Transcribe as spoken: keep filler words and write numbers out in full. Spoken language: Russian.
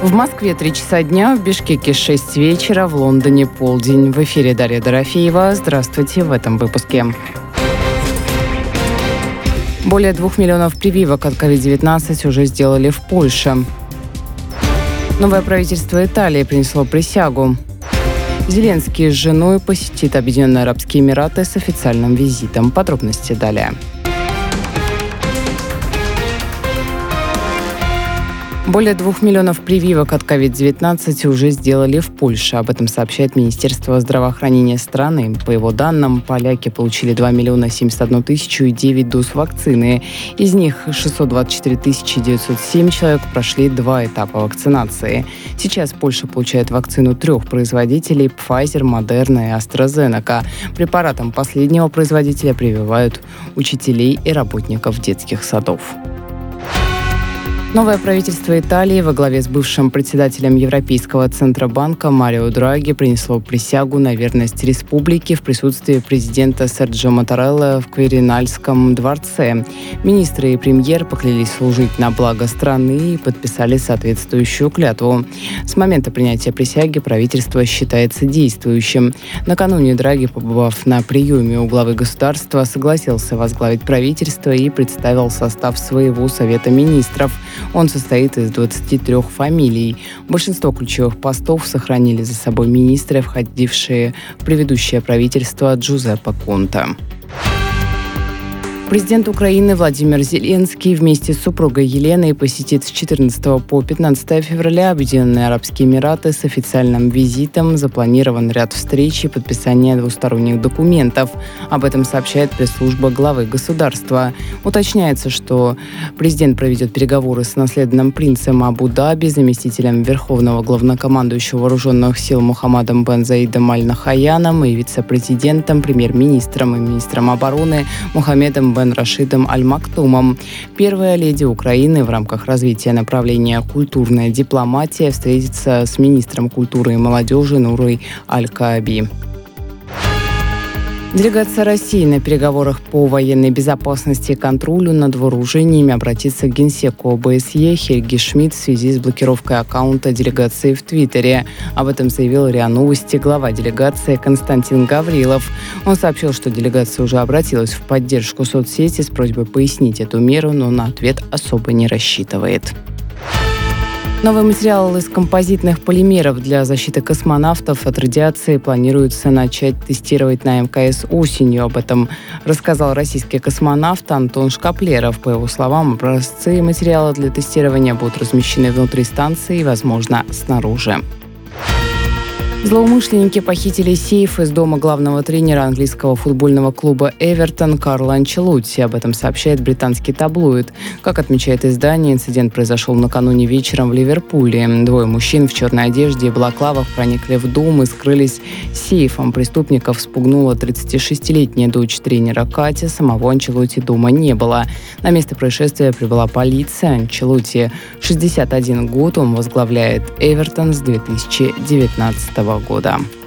В Москве три часа дня, в Бишкеке шесть вечера, в Лондоне полдень. В эфире Дарья Дорофеева. Здравствуйте в этом выпуске. Более двух миллионов прививок от ковид девятнадцать уже сделали в Польше. Новое правительство Италии принесло присягу. Зеленский с женой посетит Объединенные Арабские Эмираты с официальным визитом. Подробности далее. Более двух миллионов прививок от ковид девятнадцать уже сделали в Польше. Об этом сообщает Министерство здравоохранения страны. По его данным, поляки получили два миллиона семьдесят одну тысячу и девять доз вакцины. Из них шестьсот двадцать четыре тысячи девятьсот семь человек прошли два этапа вакцинации. Сейчас Польша получает вакцину трех производителей – Pfizer, Moderna и AstraZeneca. Препаратом последнего производителя прививают учителей и работников детских садов. Новое правительство Италии во главе с бывшим председателем Европейского Центробанка Марио Драги принесло присягу на верность республике в присутствии президента Серджио Маттарелла в Квиринальском дворце. Министры и премьер поклялись служить на благо страны и подписали соответствующую клятву. С момента принятия присяги правительство считается действующим. Накануне Драги, побывав на приеме у главы государства, согласился возглавить правительство и представил состав своего Совета министров. Он состоит из двадцати трёх фамилий. Большинство ключевых постов сохранили за собой министры, входившие в предыдущее правительство Джузеппе Конте. Президент Украины Владимир Зеленский вместе с супругой Еленой посетит с четырнадцатого по пятнадцатое февраля Объединенные Арабские Эмираты с официальным визитом. Запланирован ряд встреч и подписания двусторонних документов. Об этом сообщает пресс-служба главы государства. Уточняется, что президент проведет переговоры с наследным принцем Абу-Даби, заместителем Верховного главнокомандующего Вооруженных сил Мухаммадом бен Заидом Аль-Нахаяном и вице-президентом, премьер-министром и министром обороны Мухаммедом бен Рашидом Аль-Мактумом. Первая леди Украины в рамках развития направления «Культурная дипломатия» встретится с министром культуры и молодежи Нурой Аль-Кааби. Делегация России на переговорах по военной безопасности и контролю над вооружениями обратится к генсеку о бэ эс е Хельги Шмидт в связи с блокировкой аккаунта делегации в Твиттере. Об этом заявил РИА Новости глава делегации Константин Гаврилов. Он сообщил, что делегация уже обратилась в поддержку соцсети с просьбой пояснить эту меру, но на ответ особо не рассчитывает. Новый материал из композитных полимеров для защиты космонавтов от радиации планируется начать тестировать на эм ка эс осенью. Об этом рассказал российский космонавт Антон Шкаплеров. По его словам, образцы материала для тестирования будут размещены внутри станции и, возможно, снаружи. Злоумышленники похитили сейф из дома главного тренера английского футбольного клуба «Эвертон» Карла Анчелотти. Об этом сообщает британский таблоид. Как отмечает издание, инцидент произошел накануне вечером в Ливерпуле. Двое мужчин в черной одежде и балаклавах проникли в дом и скрылись с сейфом. Преступников спугнула тридцатишестилетняя дочь тренера Катя. Самого Анчелотти дома не было. На место происшествия прибыла полиция. Анчелотти шестьдесят один год. Он возглавляет «Эвертон» с две тысячи девятнадцатого года.